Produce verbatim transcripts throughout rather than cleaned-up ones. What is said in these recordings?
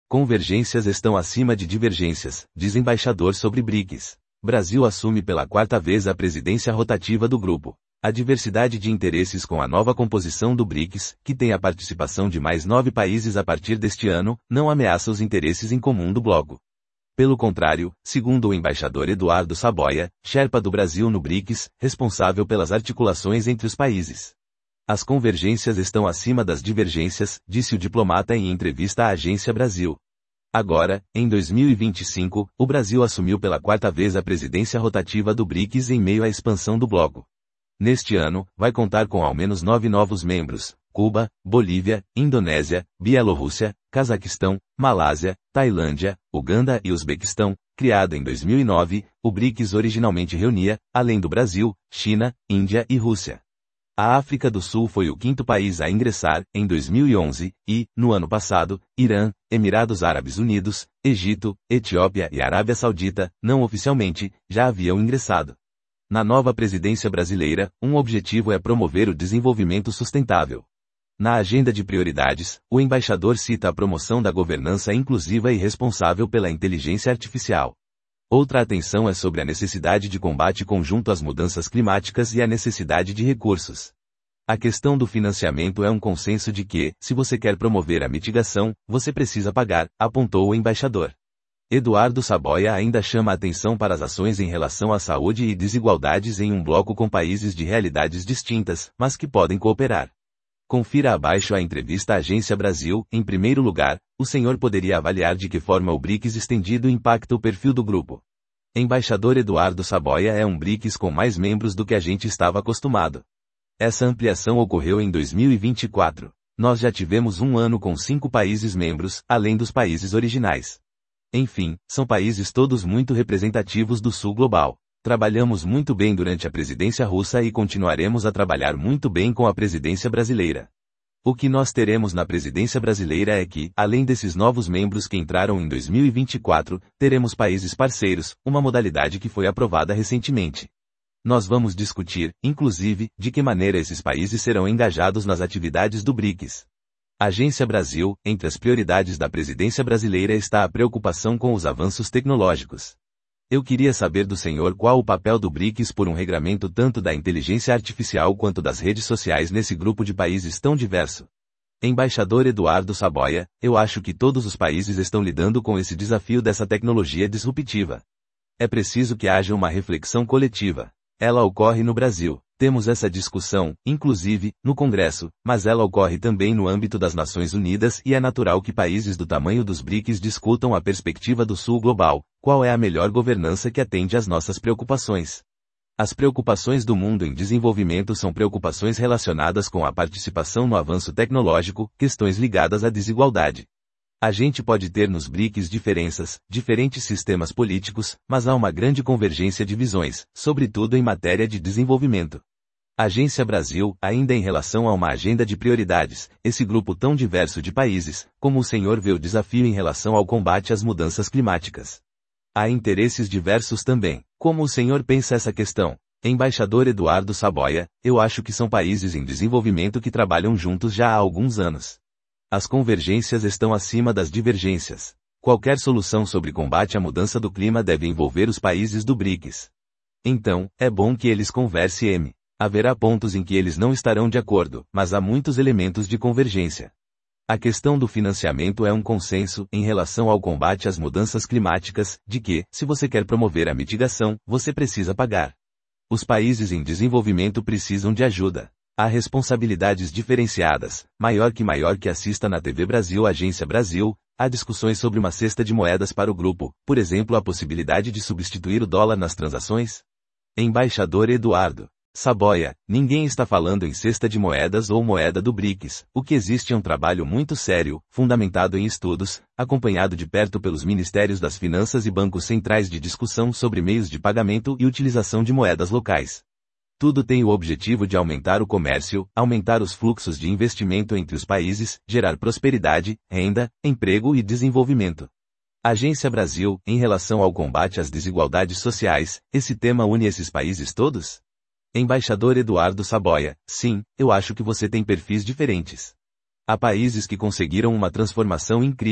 Convergências estão acima de divergências, diz embaixador sobre BRICS. Brasil assume pela quarta vez a presidência rotativa do grupo. A diversidade de interesses com a nova composição do BRICS, que tem a participação de mais nove países a partir deste ano, não ameaça os interesses em comum do bloco. Pelo contrário, segundo o embaixador Eduardo Saboia, Sherpa do Brasil no BRICS, responsável pelas articulações entre os países. As convergências estão acima das divergências, disse o diplomata em entrevista à Agência Brasil. Agora, em dois mil e vinte e cinco, o Brasil assumiu pela quarta vez a presidência rotativa do BRICS em meio à expansão do bloco. Neste ano, vai contar com ao menos nove novos membros: Cuba, Bolívia, Indonésia, Bielorrússia, Cazaquistão, Malásia, Tailândia, Uganda e Uzbequistão. Criado em dois mil e nove, o BRICS originalmente reunia, além do Brasil, China, Índia e Rússia. A África do Sul foi o quinto país a ingressar, em dois mil e onze, e, no ano passado, Irã, Emirados Árabes Unidos, Egito, Etiópia e Arábia Saudita, não oficialmente, já haviam ingressado. Na nova presidência brasileira, um objetivo é promover o desenvolvimento sustentável. Na agenda de prioridades, o embaixador cita a promoção da governança inclusiva e responsável pela inteligência artificial. Outra atenção é sobre a necessidade de combate conjunto às mudanças climáticas e a necessidade de recursos. A questão do financiamento é um consenso de que, se você quer promover a mitigação, você precisa pagar, apontou o embaixador. Eduardo Saboia ainda chama a atenção para as ações em relação à saúde e desigualdades em um bloco com países de realidades distintas, mas que podem cooperar. Confira abaixo a entrevista à Agência Brasil. Em primeiro lugar, o senhor poderia avaliar de que forma o BRICS estendido impacta o perfil do grupo. Embaixador Eduardo Saboia é um BRICS com mais membros do que a gente estava acostumado. Essa ampliação ocorreu em dois mil e vinte e quatro. Nós já tivemos um ano com cinco países membros, além dos países originais. Enfim, são países todos muito representativos do sul global. Trabalhamos muito bem durante a presidência russa e continuaremos a trabalhar muito bem com a presidência brasileira. O que nós teremos na presidência brasileira é que, além desses novos membros que entraram em dois mil e vinte e quatro, teremos países parceiros, uma modalidade que foi aprovada recentemente. Nós vamos discutir, inclusive, de que maneira esses países serão engajados nas atividades do BRICS. Agência Brasil, entre as prioridades da presidência brasileira está a preocupação com os avanços tecnológicos. Eu queria saber do senhor qual o papel do BRICS por um regramento tanto da inteligência artificial quanto das redes sociais nesse grupo de países tão diverso. Embaixador Eduardo Saboia, eu acho que todos os países estão lidando com esse desafio dessa tecnologia disruptiva. É preciso que haja uma reflexão coletiva. Ela ocorre no Brasil. Temos essa discussão, inclusive, no Congresso, mas ela ocorre também no âmbito das Nações Unidas e é natural que países do tamanho dos BRICS discutam a perspectiva do Sul global, qual é a melhor governança que atende às nossas preocupações. As preocupações do mundo em desenvolvimento são preocupações relacionadas com a participação no avanço tecnológico, questões ligadas à desigualdade. A gente pode ter nos BRICS diferenças, diferentes sistemas políticos, mas há uma grande convergência de visões, sobretudo em matéria de desenvolvimento. Agência Brasil, ainda em relação a uma agenda de prioridades, esse grupo tão diverso de países, como o senhor vê o desafio em relação ao combate às mudanças climáticas? Há interesses diversos também. Como o senhor pensa essa questão? Embaixador Eduardo Saboia, eu acho que são países em desenvolvimento que trabalham juntos já há alguns anos. As convergências estão acima das divergências. Qualquer solução sobre combate à mudança do clima deve envolver os países do BRICS. Então, é bom que eles conversem. Haverá pontos em que eles não estarão de acordo, mas há muitos elementos de convergência. A questão do financiamento é um consenso em relação ao combate às mudanças climáticas, de que, se você quer promover a mitigação, você precisa pagar. Os países em desenvolvimento precisam de ajuda. Há responsabilidades diferenciadas, maior que maior que assista na T V Brasil Agência Brasil, há discussões sobre uma cesta de moedas para o grupo, por exemplo a possibilidade de substituir o dólar nas transações? Embaixador Eduardo Saboia, ninguém está falando em cesta de moedas ou moeda do BRICS, o que existe é um trabalho muito sério, fundamentado em estudos, acompanhado de perto pelos Ministérios das Finanças e bancos centrais de discussão sobre meios de pagamento e utilização de moedas locais. Tudo tem o objetivo de aumentar o comércio, aumentar os fluxos de investimento entre os países, gerar prosperidade, renda, emprego e desenvolvimento. Agência Brasil, em relação ao combate às desigualdades sociais, esse tema une esses países todos? Embaixador Eduardo Saboia, sim, eu acho que você tem perfis diferentes. Há países que conseguiram uma transformação incrível.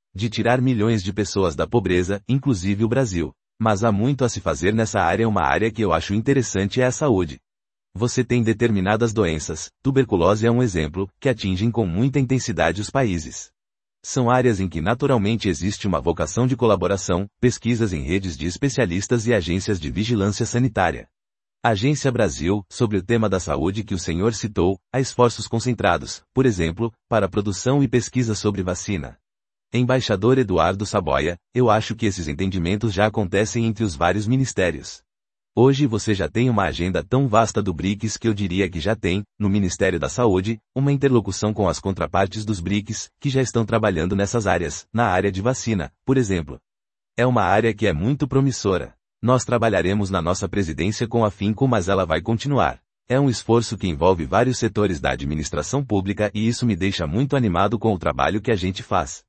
de tirar milhões de pessoas da pobreza, inclusive o Brasil. Mas há muito a se fazer nessa área. Uma área que eu acho interessante é a saúde. Você tem determinadas doenças, tuberculose é um exemplo, que atingem com muita intensidade os países. São áreas em que naturalmente existe uma vocação de colaboração, pesquisas em redes de especialistas e agências de vigilância sanitária. Agência Brasil, sobre o tema da saúde que o senhor citou, há esforços concentrados, por exemplo, para a produção e pesquisa sobre vacina. Embaixador Eduardo Saboia, eu acho que esses entendimentos já acontecem entre os vários ministérios. Hoje você já tem uma agenda tão vasta do BRICS que eu diria que já tem, no Ministério da Saúde, uma interlocução com as contrapartes dos BRICS, que já estão trabalhando nessas áreas, na área de vacina, por exemplo. É uma área que é muito promissora. Nós trabalharemos na nossa presidência com afinco, mas ela vai continuar. É um esforço que envolve vários setores da administração pública e isso me deixa muito animado com o trabalho que a gente faz.